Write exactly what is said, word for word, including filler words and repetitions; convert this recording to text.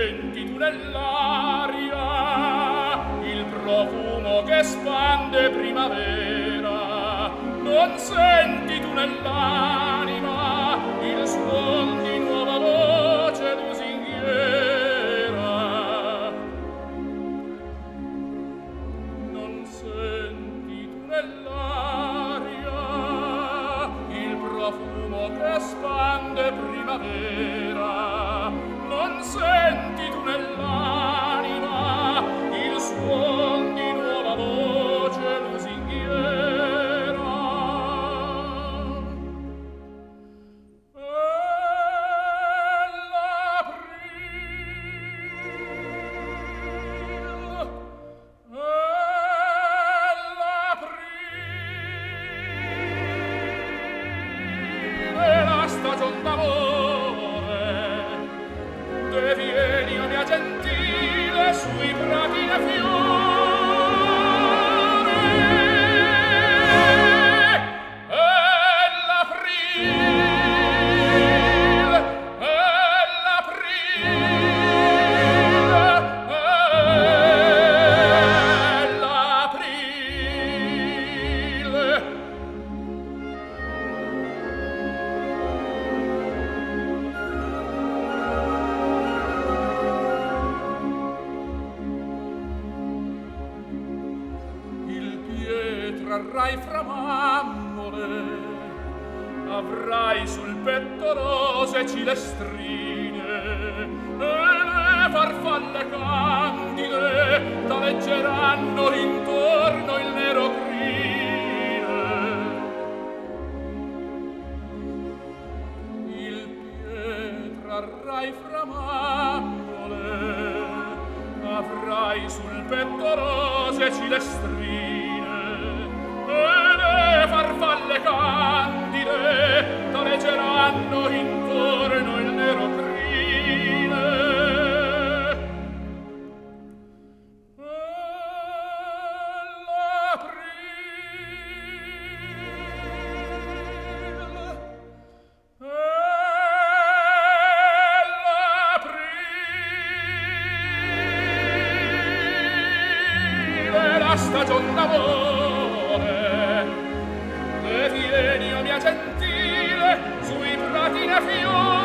senti tu nell'aria il profumo che spande primavera, non senti tu nell'anima il suon di nuova voce lusinghiera, non senti tu nell'aria il profumo che spande primavera, non senti tu nell'anima il suon di nuova voce lusinghiera. E l'April, e l'April, e la stagion d'amore, de vieni, o mia gentile, sui prati e fiori. E l'April, e l'April, e l'April. Il pietra arrai fra mammole, avrai sul petto rose cilestrine, e le farfalle candide t'aleggeranno intorno il nero crine. Il pietra arrai fra mammole, avrai sul petto rose cilestrine, e le farfalle candide t'aleggeranno intorno il nero crine. E l'April, e l'April, e la stagion d'amore, e vieni, o mia gentile, sui prati e fiori.